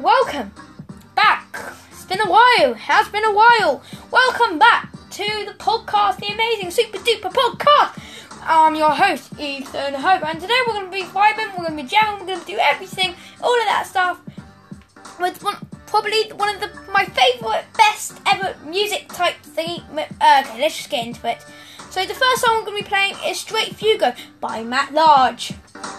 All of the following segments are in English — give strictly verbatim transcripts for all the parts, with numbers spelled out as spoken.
welcome back. It's been a while. It has been a while. Welcome back to the podcast, the amazing super duper podcast. I'm your host, Ethan Hope, and today we're going to be vibing, we're going to be jamming, we're going to do everything, all of that stuff. With one, probably one of the, my favourite, best ever music type thingy. Uh, okay, let's just get into it. So the first song I'm going to be playing is Straight Fugo by Matt Large.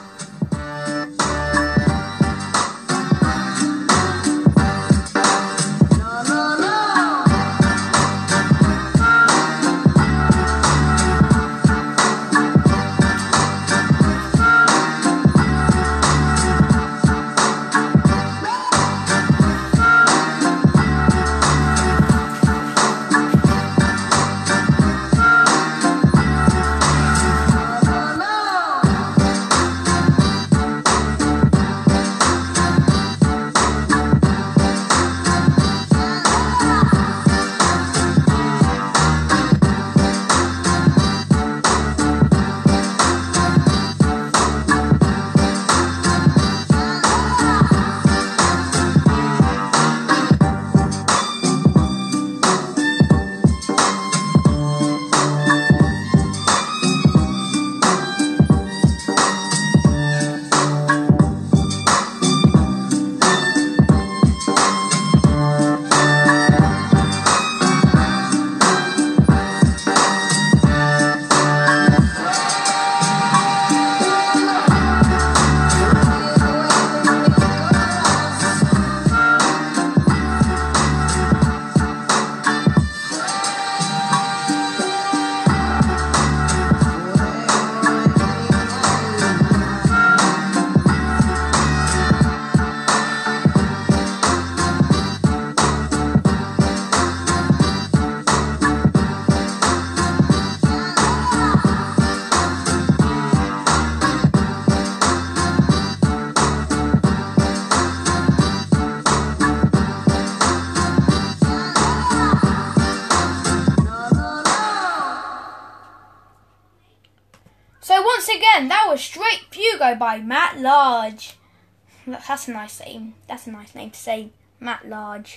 So once again, that was Straight Fugo by Matt Large. That's a nice name. That's a nice name to say, Matt Large.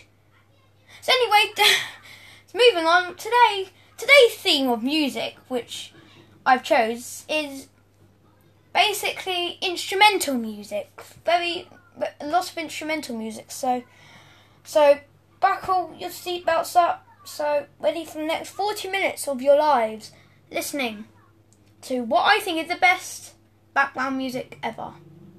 So anyway, moving on. Today, today's theme of music, which I've chose, is basically instrumental music. Very, lots of instrumental music. So, so buckle your seatbelts up. So ready for the next forty minutes of your lives listening to what I think is the best background music ever.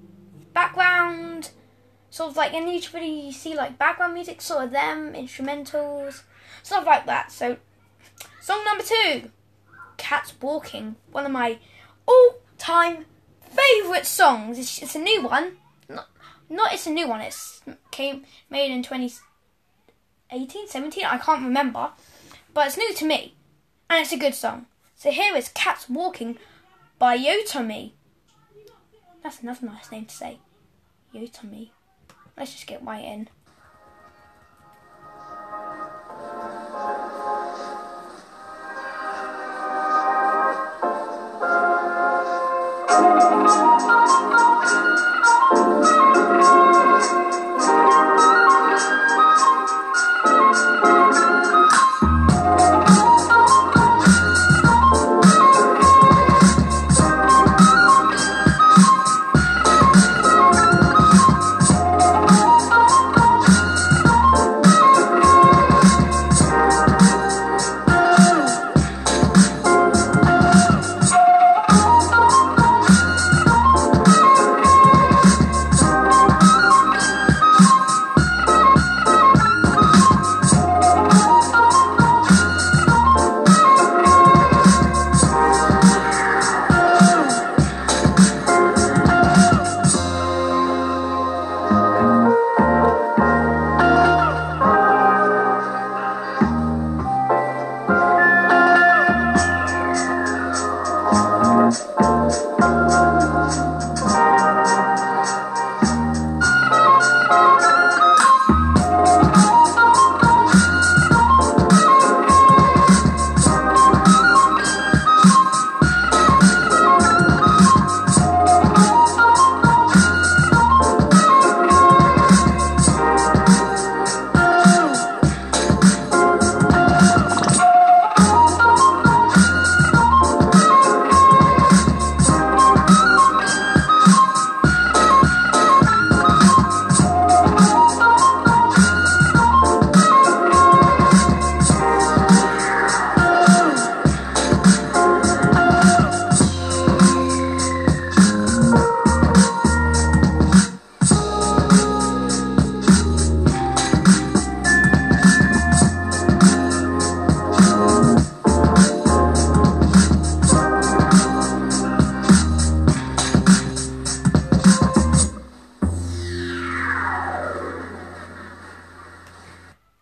Background, sort of like, and usually you see like background music, sort of them, instrumentals, stuff like that. So, song number two, Cats Walking, one of my all-time favourite songs. It's, it's a new one. Not, not it's a new one. It's came made in twenty eighteen, seventeen, I can't remember. But it's new to me, and it's a good song. So here is Cats Walking by Yotomi. That's another nice name to say. Yotomi. Let's just get right in. Thank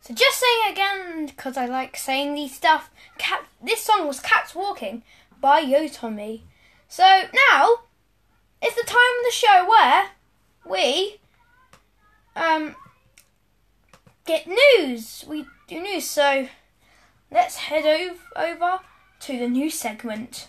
So just saying again, because I like saying these stuff, Cat, this song was Cats Walking by Yotomi. So now, it's the time of the show where we um, get news. We do news, so let's head over, over to the news segment.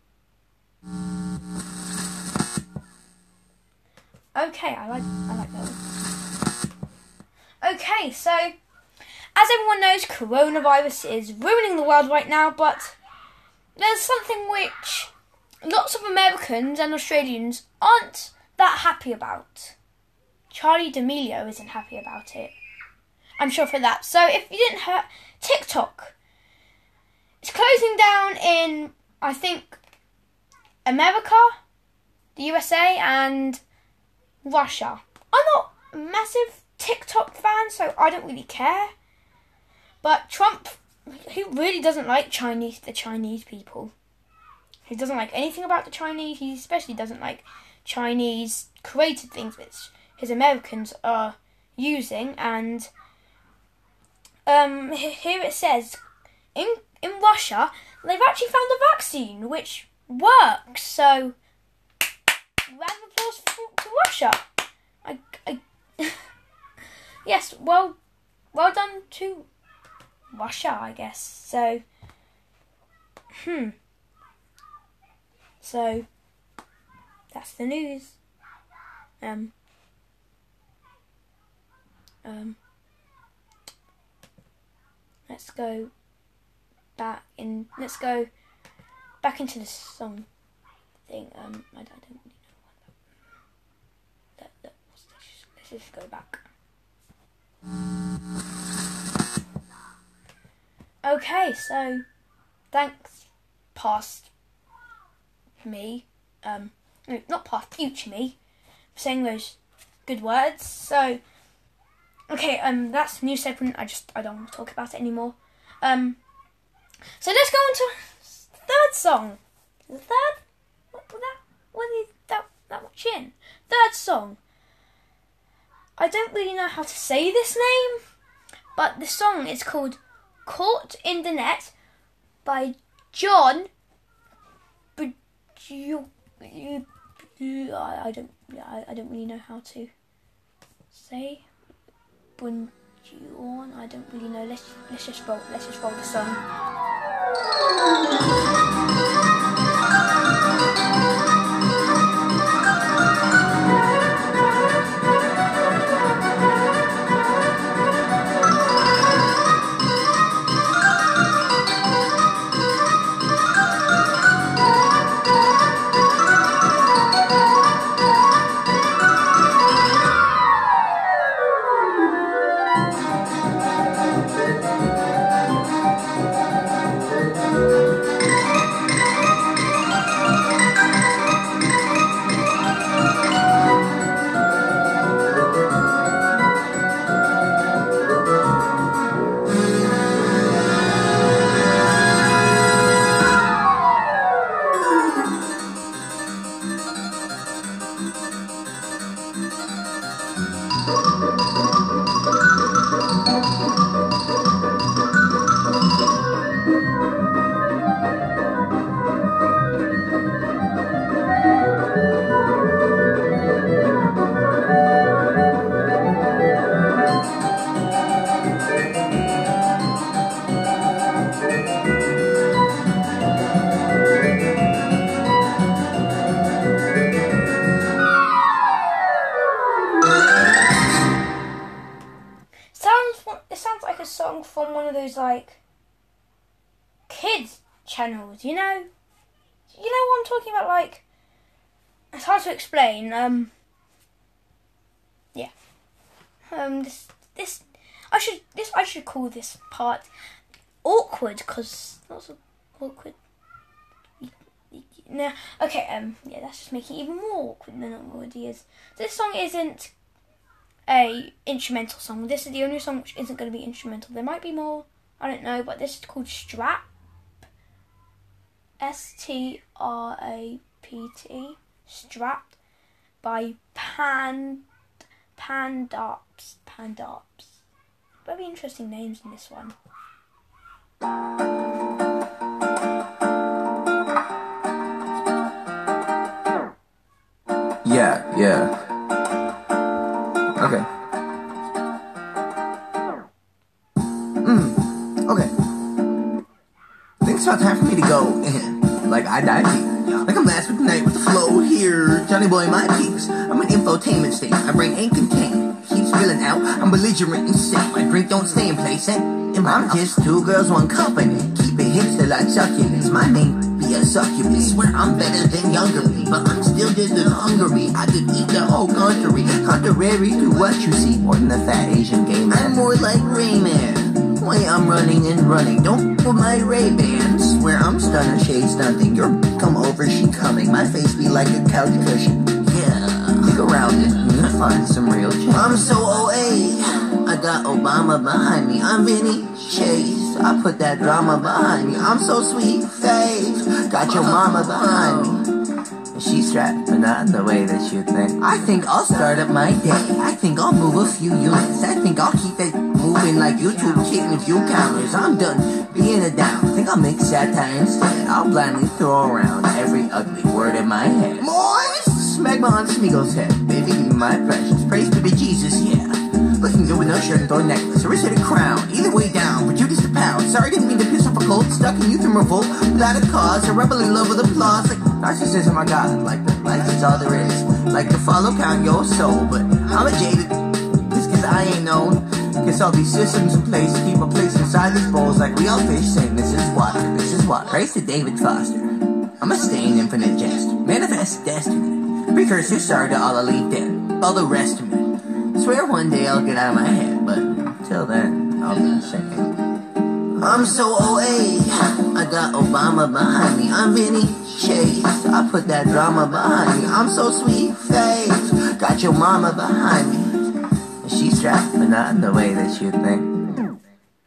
Okay, I like I like that one. Okay, so as everyone knows, coronavirus is ruining the world right now, but there's something which lots of Americans and Australians aren't that happy about. Charli D'Amelio isn't happy about it. I'm sure for that. So if you didn't hear, TikTok, it's closing down in, I think, America, the U S A, and Russia. I'm not a massive TikTok fan, so I don't really care. But Trump, he really doesn't like Chinese, the Chinese people. He doesn't like anything about the Chinese. He especially doesn't like Chinese created things which his Americans are using. And um, here it says, in in Russia, they've actually found a vaccine which works. So, round of applause for, to Russia. I, I yes, well, well done to Russia, I guess. So, hmm. So, that's the news. Um. Um. Let's go back in. Let's go back into the song thing. Um. I don't, I don't really know what that. that, that what's this? Let's just go back. Okay, so thanks, past me, um, no, not past, future me, for saying those good words. So, okay, um, that's the new segment. I just I don't want to talk about it anymore. Um, so let's go on to the third song. The third, what that, what is that that much in? Third song. I don't really know how to say this name, but the song is called Caught in the Net by John But you, I don't I don't really know how to say Bunjuon. I don't really know. Let's let's just roll let's just roll the song. Song from one of those like kids channels, you know, you know what I'm talking about. Like, it's hard to explain. Um, yeah. Um, this this I should this I should call this part awkward because lots of awkward. No, okay. Um, yeah, that's just making it even more awkward than it already is. This song isn't a instrumental song. This is the only song which isn't going to be instrumental. There might be more, I don't know, but this is called Strap. S T R A P T. Strapped by Pan Pandops. Pandops. very interesting names in this one. Yeah, yeah. Okay. Mm, okay. I think it's about time for me to go in. Like I dive deep. Like I'm last with the night with the flow here. Johnny boy, my peeps. I'm an infotainment state. My brain ain't contained. Keeps spilling out. I'm belligerent insane. My drink don't stay in place. And I'm just two girls, one company. Keep it hipster like succulents. My name be a succubus. Swear I'm better than younger me, but I'm still just as hungry. I could eat the whole country. Contrary to what you see. More than a fat Asian gay man. I'm more like Rayman. Way I'm running and running. Don't put my Ray-Bans. Swear I'm stunner, shade stunting. You're come over, she coming. My face be like a couch cushion. Yeah, dig around it and find some real change. I'm so O A. I got Obama behind me. I'm Vinny Chase. I put that drama behind me. I'm so sweet faced. Got your mama behind me. She's strapped, but not in the way that you think. I think I'll start up my day. I think I'll move a few units. I think I'll keep it moving like YouTube, hitting a few counters. I'm done being a down. I think I'll make satire instead. I'll blindly throw around every ugly word in my head. Moist! Smegma on Smeagol's head. Baby, give me my precious. Praise to be Jesus, yeah. Looking good with no shirt and thorn necklace. Or is it a crown? Either way down, for Judas to pound. Sorry, didn't mean to piss off a cold. Stuck in youth and revolt without a cause. A rebel in love with applause. Like narcissism, I got it. Like the life is all there is. Like to follow count your soul. But I'm a jaded. Just cause I ain't known. Cause all these systems in place to keep a place inside these bowls. Like real fish saying this is water, this is water. Praise to David Foster. I'm a stain, infinite jest. Manifest destiny. Precursor, sorry to all I leave dead. All the rest of me. Swear one day I'll get out of my head, but until then, I'll be saying I'm so O A. I got Obama behind me. I'm Vinny Chase. I put that drama behind me. I'm so sweet faced. Got your mama behind me. And she's strapped, but not in the way that you think.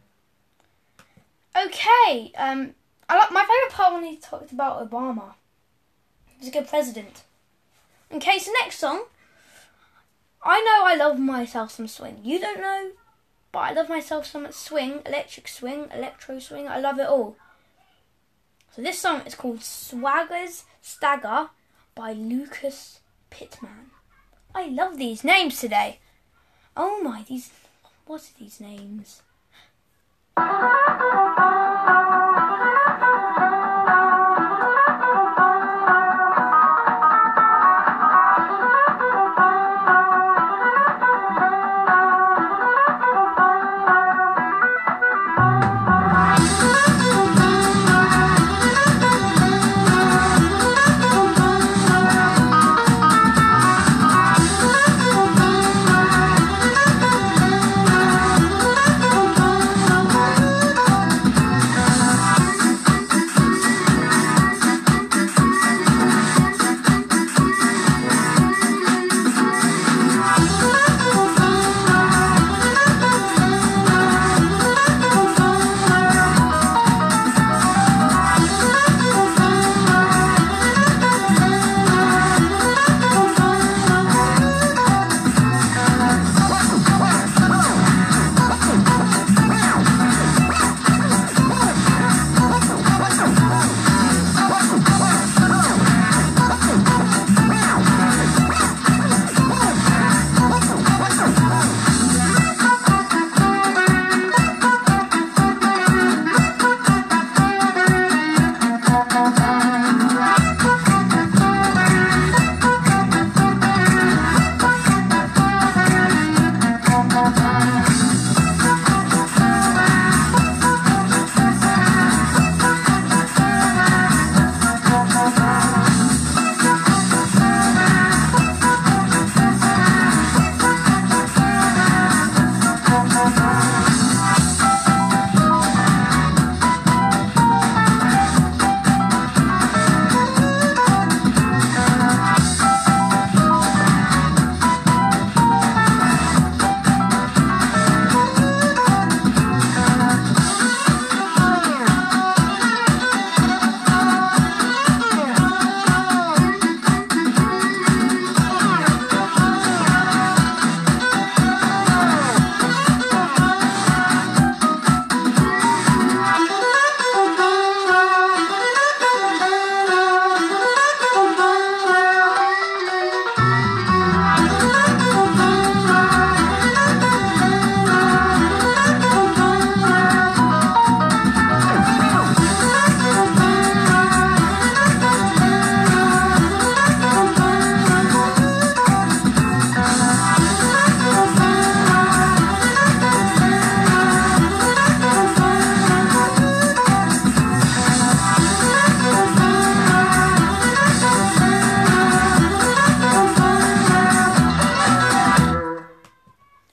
Okay, um, I like my favourite part when he talked about Obama. He's a good president. Okay, so next song. I know I love myself some swing. You don't know, but I love myself some swing, electric swing, electro swing. I love it all. So this song is called Swagger's Stagger by Lucas Pittman. I love these names today. Oh my, these, what are these names?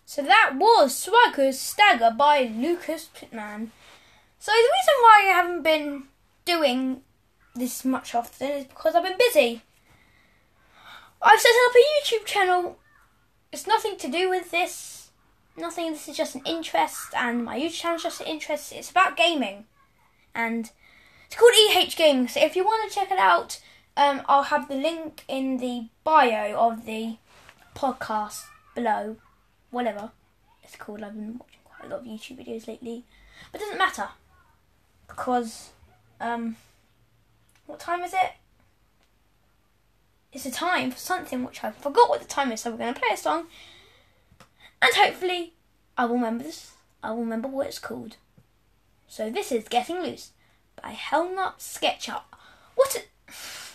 So that was Swagger's Stagger by Lucas Pitman. So the reason why I haven't been doing this much often is because I've been busy. I've set up a YouTube channel. It's nothing to do with this. Nothing, this is just an interest, and my YouTube channel is just an interest. It's about gaming. And it's called E H Gaming. So if you want to check it out, um, I'll have the link in the bio of the podcast below. Whatever it's called. I've been watching quite a lot of YouTube videos lately, but it doesn't matter because um, what time is it? It's a time for something which I forgot what the time is. So we're going to play a song, and hopefully I will remember this. I will remember what it's called. So this is "Getting Loose" by Helnut Sketchup. What? A-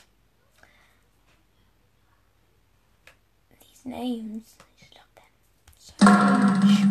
These names. So much.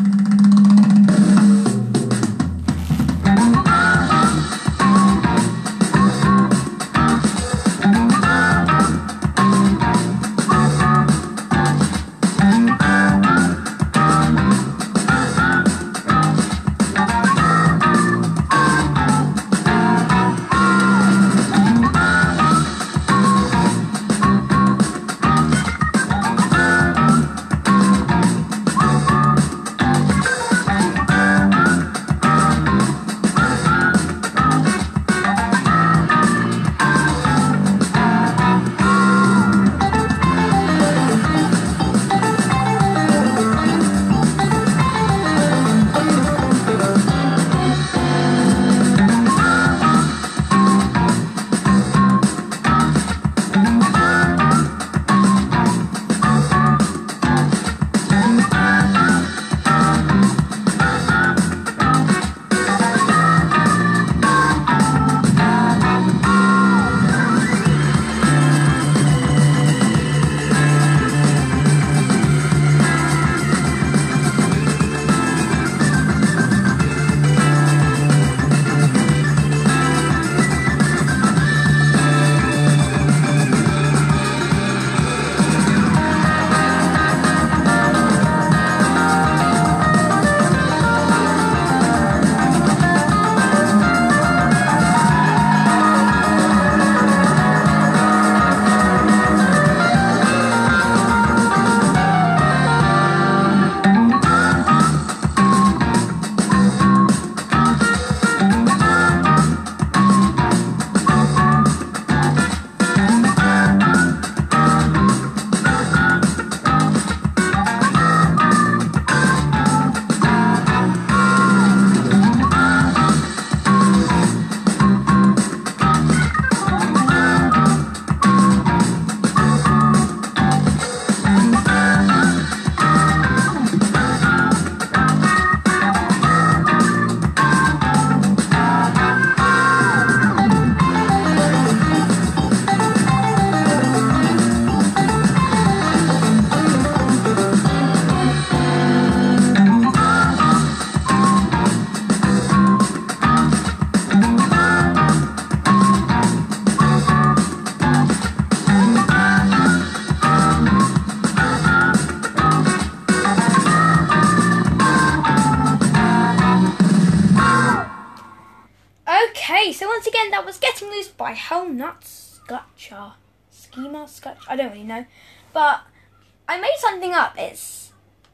once again, that was Getting Loose by Helnut Sketchup. Schema Sketch. I don't really know, but I made something up. It's,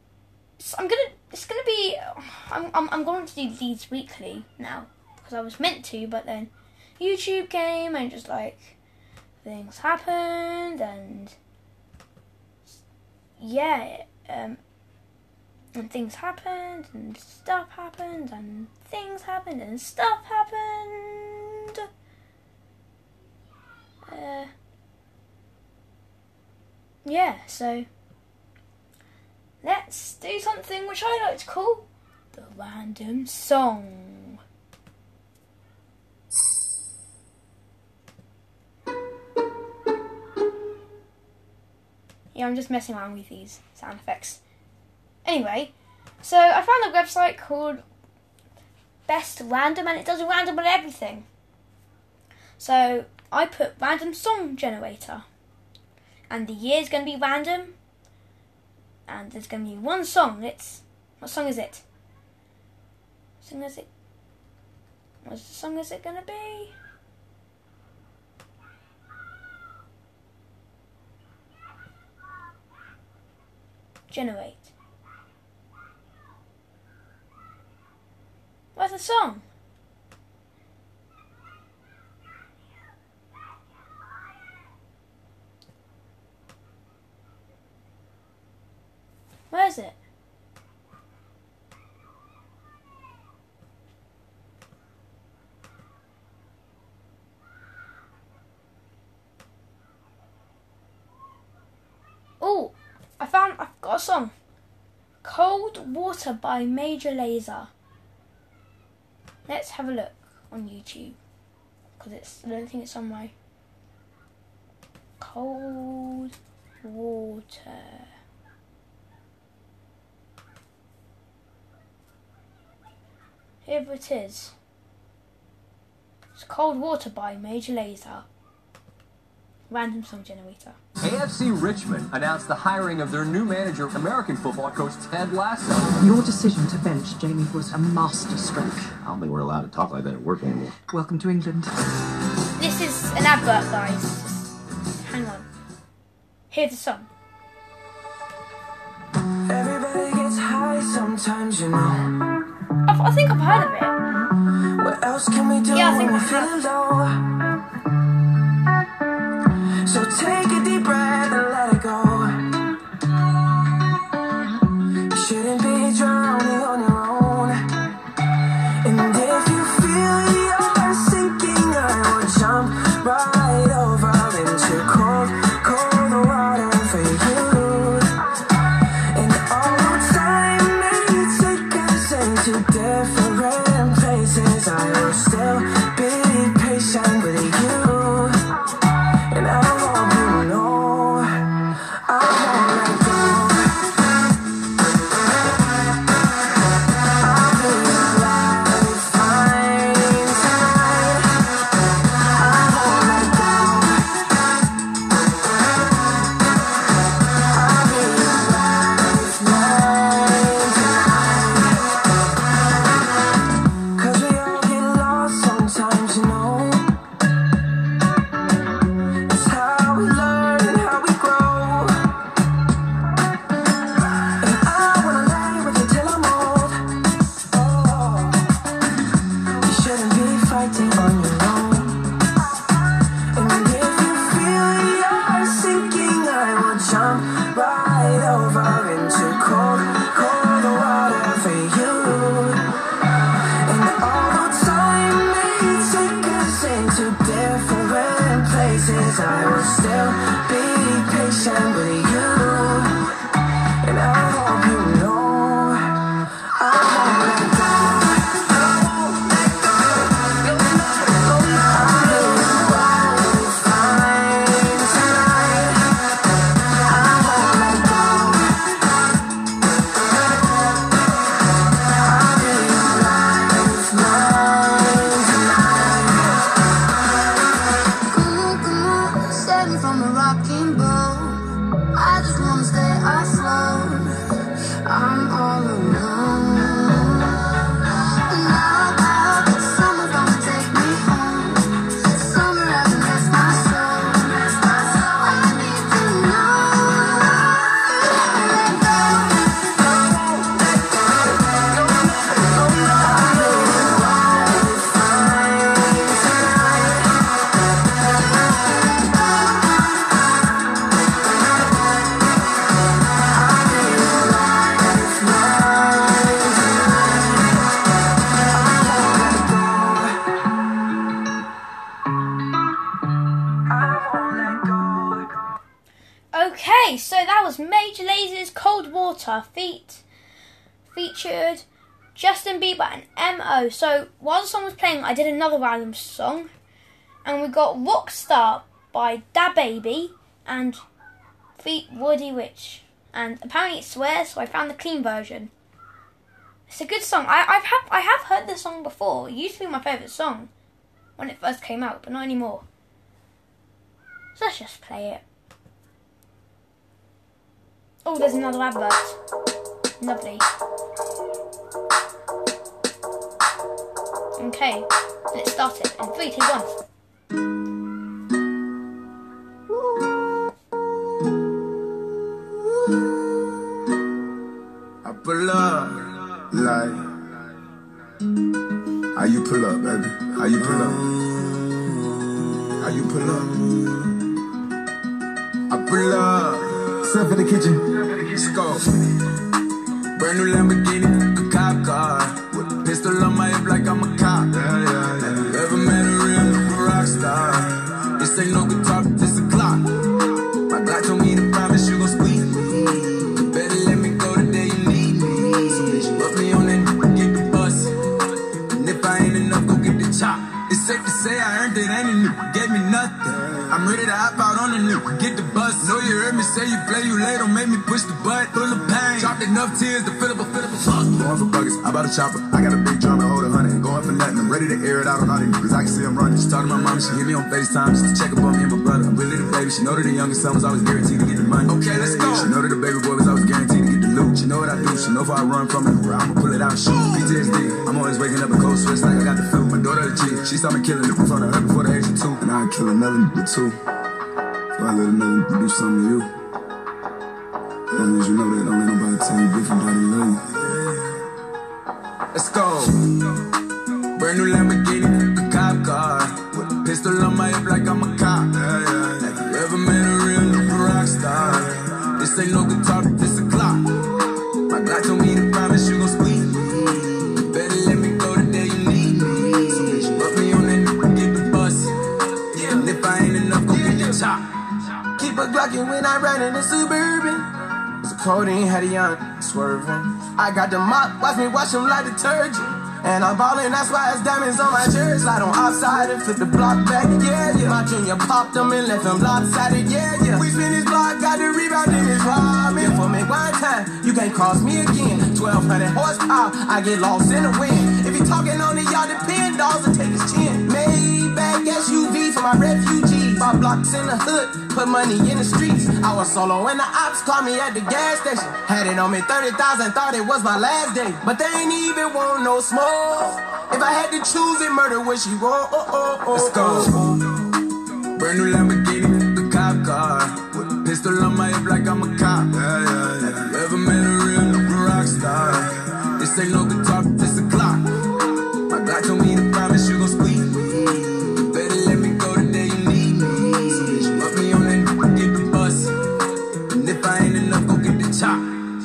it's I'm gonna. It's gonna be. I'm. I'm. I'm going to do these weekly now because I was meant to, but then YouTube came and just like things happened and yeah, um, and things happened and stuff happened and things happened and stuff happened. Uh, yeah, so let's do something which I like to call the random song. Yeah, I'm just messing around with these sound effects. Anyway, so I found a website called Best Random and it does a random on everything. So I put random song generator and the year is going to be random and there's going to be one song. It's What song is it? What song is it? What song is it gonna be? Generate. Where's the song? Where is it? Oh, I found, I've got a song. Cold Water by Major Lazer. Let's have a look on YouTube. Because it's, I don't think it's on my... Cold Water. Here it is. It's Cold Water by Major Lazer. Random song generator. A F C Richmond announced the hiring of their new manager, American football coach Ted Lasso. Your decision to bench Jamie was a masterstroke. I don't think we're allowed to talk like that at work anymore. Welcome to England. This is an advert, guys. Just hang on. Here's the song. Everybody gets high sometimes, you know. I, I think I've heard of it. What else can we do Yeah, I think when I we feel low? So take a deep breath and let it go. You shouldn't be drowning on your own. And if you feel you're sinking, I will jump right over into cold, cold water for you. And although time may take us into different places, I will still be patient with you. And I hope you know I won't let go. I'll be your lifeline tonight. I won't let go. I'll be your lifeline tonight. 'Cause we all get lost sometimes, you know. I will still be patient with you, and I hope you know I won't let go. I won't let go. I'll be your lifeline tonight. I won't let go. I'll be your lifeline tonight. Save me from a rocking boat. I just wanna stay afloat. I'm all alone. And now I hope someone's gonna take me home. Summer hasn't rest my soul. I need to know. Let go. Let go. I'll be your lifeline tonight. Okay, so that was Major Lazer's Cold Water feat featured Justin Bieber and M O. So while the song was playing, I did another random song, and we got Rockstar by DaBaby and feat Woody Rich, and apparently it swears, so I found the clean version. It's a good song. I I've have I have heard this song before. It used to be my favourite song when it first came out, but not anymore. So let's just play it. Oh, there's another advert. Lovely. Okay, let's start it in three, two, one. I pull up, like, how you pull up, baby? How you pull up? How you pull up? I pull up, step in the kitchen, let's go. Brand new Lamborghini, a cop car, with a pistol on my hip like I'm a cop. Yeah, yeah, yeah. Have you ever met a real rock star? This ain't no guitar, this a clock. My God told me to promise you gon' squeeze me. Better let me go the day you need me. So bitch, put me on that, get the bus. And if I ain't enough, go get the chop. It's safe to say I earned it, ain't a new, gave me nothing. I'm ready to hop out on the new, get the bus. Know you heard me say you play, you late, don't make me push the butt. Full of pain, dropped enough tears to fill up a fill up a fuck. Going for buckets, I bought a chopper. I got a big drum to hold a hundred. Ain't going for nothing, I'm ready to air it out on all these cause I can see I'm running. She talked to my mom, she hit me on FaceTime just to check up on me and my brother. I'm really the baby, she know that the youngest son was always guaranteed to get the money. Okay, let's go. She know that the baby boy was always guaranteed to get the loot. She know what I do, she know if I run from it, I'ma pull it out and shoot. P T S D, I'm always waking up a cold sweats like I got the flu. My daughter the G, she saw me killing it in front of her before the age of two. And I ain't kill another nigga too. So I let another nigga do something to you. As long as you know that, don't let nobody tell you different how they love you. Let's go. Brand new Lamborghini, a cop car, with a pistol on my hip like I'm a cop. Yeah, yeah, yeah. Have you ever met a real rock star? This ain't no guitar, this a clock. My God told me to promise you gon' squeeze me. Better let me go the day you need me. So bitch, put me on that, get the bus. Yeah. And if I ain't enough, go get the chop. Keep a Glockin' when I ride in the Suburban. It's a codeine, had a young swerving. I got the mop, watch me wash them like detergent. And I'm ballin', that's why it's diamonds on my jersey. Slide on outside and flip the block back, yeah, yeah. My junior popped them and left them lopsided, yeah, yeah. We spin this block, got the rebound in this robbing. Yeah, for me one time, you can't cross me again. twelve hundred horsepower, I get lost in the wind. If he talking on it, y'all depend, dogs will take his chin. Maybach S U V for my refugees. Five blocks in the hood, put money in the streets. I was solo and the ops called me at the gas station. Had it on me thirty thousand, thought it was my last day. But they ain't even want no smoke. If I had to choose it, murder what she want. Oh, oh, oh, let's go. Brand new Lamborghini, the cop car, with a pistol on my hip like I'm a cop. Yeah, yeah, yeah. Have you ever met a real rock star? This ain't no guitar, this a clock. My God told me to promise you gon' squeeze me. Better let me go the day you need me. So bitch, put me on that, get the bus. And if I ain't enough, go get the chop.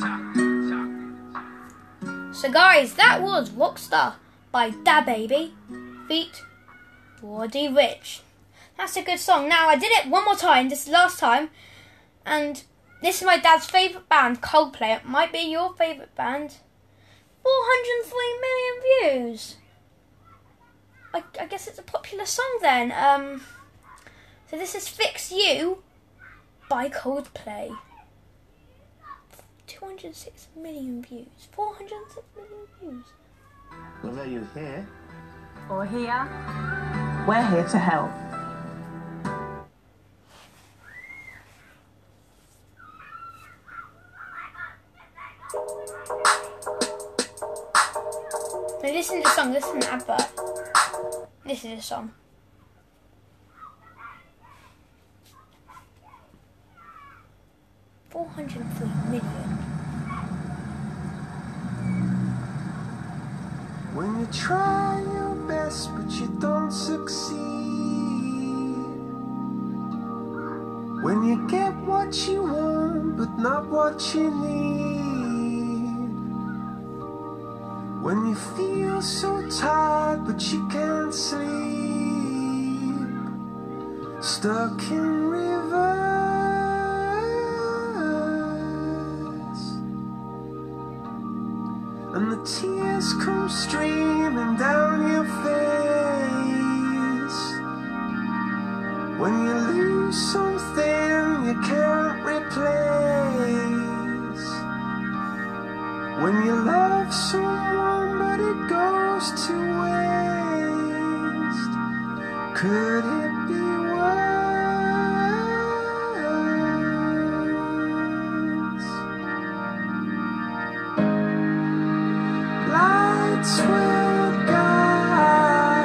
So guys, that was Rockstar by DaBaby feat. Roddy Ricch. That's a good song. Now I did it one more time, this is the last time, and this is my dad's favourite band, Coldplay. It might be your favourite band. four hundred three million views. I, I guess it's a popular song then. Um, so this is Fix You by Coldplay. two hundred six million views. four hundred six million views. Whether you're here Or here, we're here to help. Now listen to the song, this is an advert. This is a song. four hundred three million. When you try your best but you don't succeed, when you get what you want but not what you need, when you feel so tired but you can't sleep, stuck in reverse, and the tears come streaming down your face, when you lose something you can't replace, when you love someone but it goes to waste, could it be worse? Lights will guide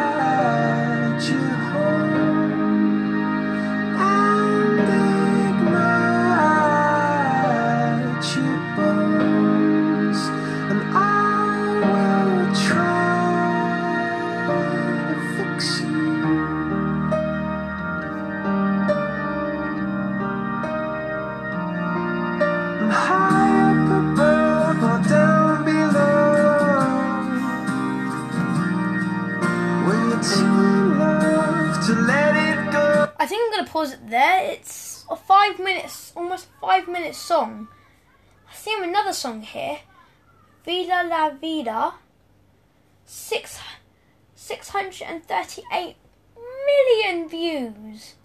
pause it there. It's a five minutes, almost five minute song. I see another song here. Vida la Vida. Six, six hundred and thirty-eight million views.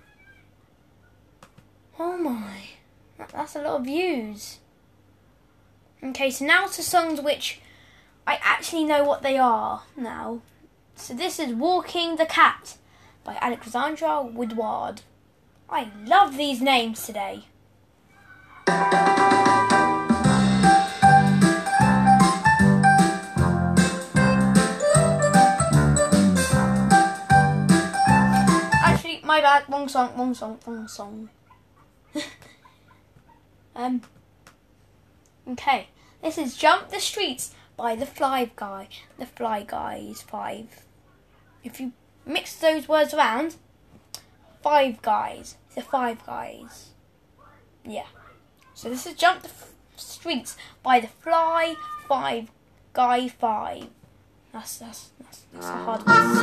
Oh my, that, that's a lot of views. Okay, so now to songs which I actually know what they are now. So this is Walking the Cat by Alexandra Woodward. I love these names today. Actually, my bad, wrong song, wrong song, wrong song. um. Okay, this is Jump the Streets by the Fly Guy. The Fly Guys five. If you mix those words around, Five Guys. The Five Guys. Yeah. So this is Jump the F- Streets by the Fly Five Guy Five. That's that's that's, that's a hard one to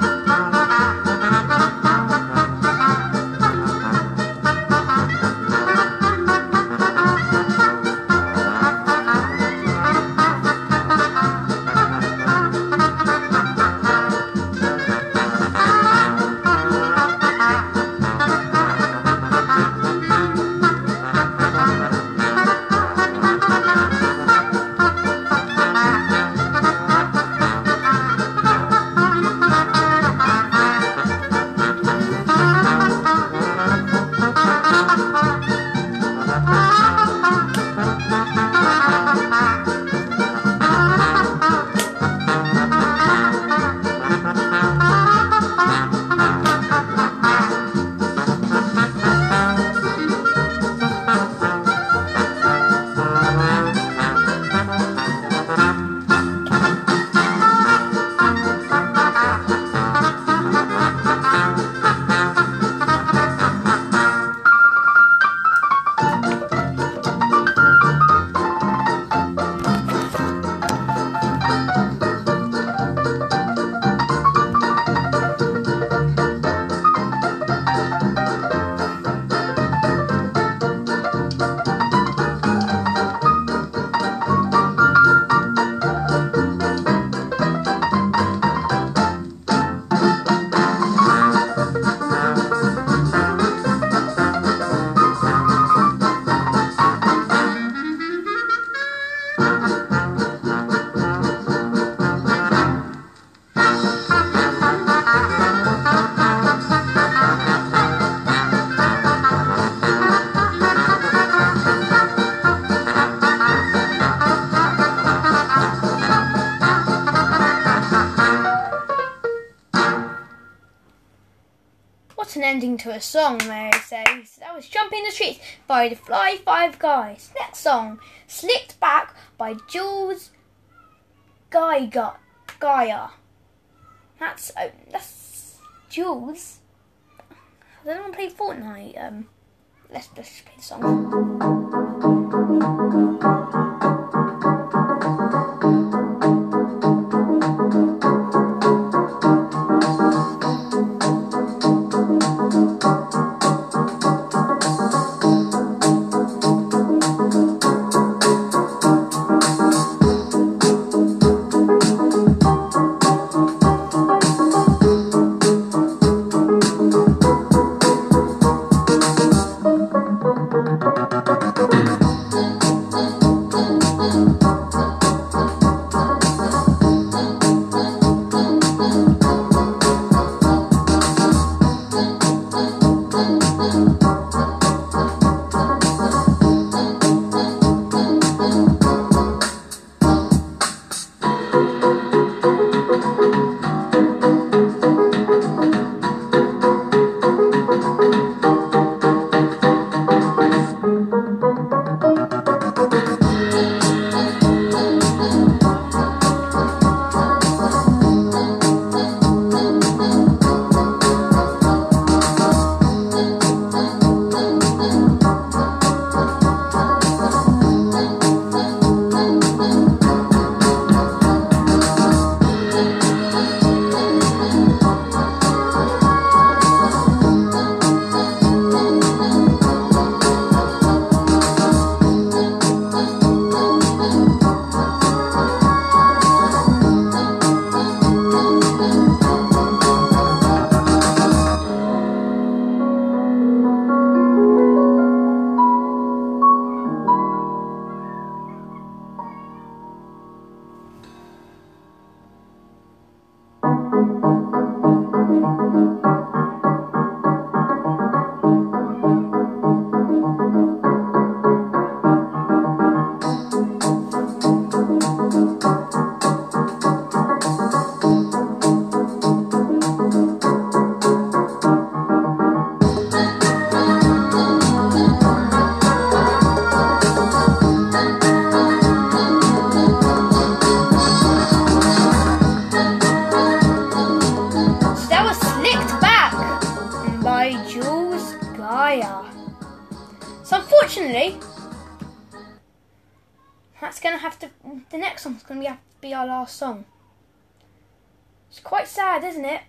An ending to a song, may I say. So that was Jumping the Streets by the Fly Five Guys. Next song, Slicked Back by Jules Geiger. Gaia. That's uh, that's Jules. Does anyone play Fortnite? Um, let's just play the song. unfortunately, that's going to have to, the next song's going to be, be our last song. It's quite sad, isn't it?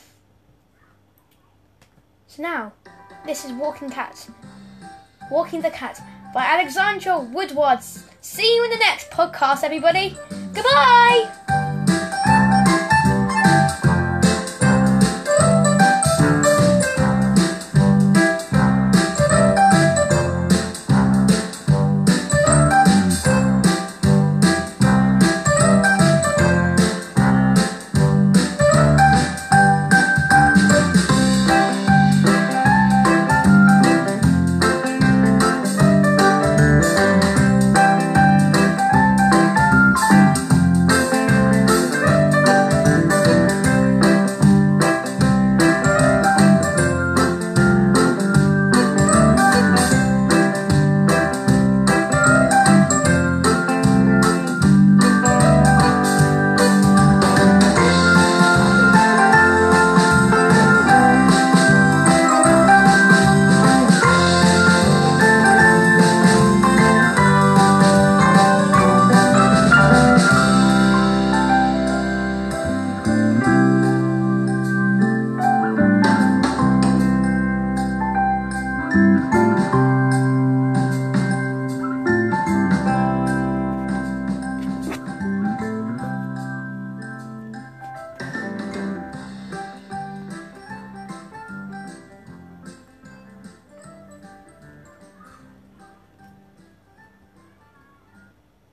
So now, this is Walking Cat. Walking the Cat by Alexandra Woodward. See you in the next podcast, everybody. Goodbye!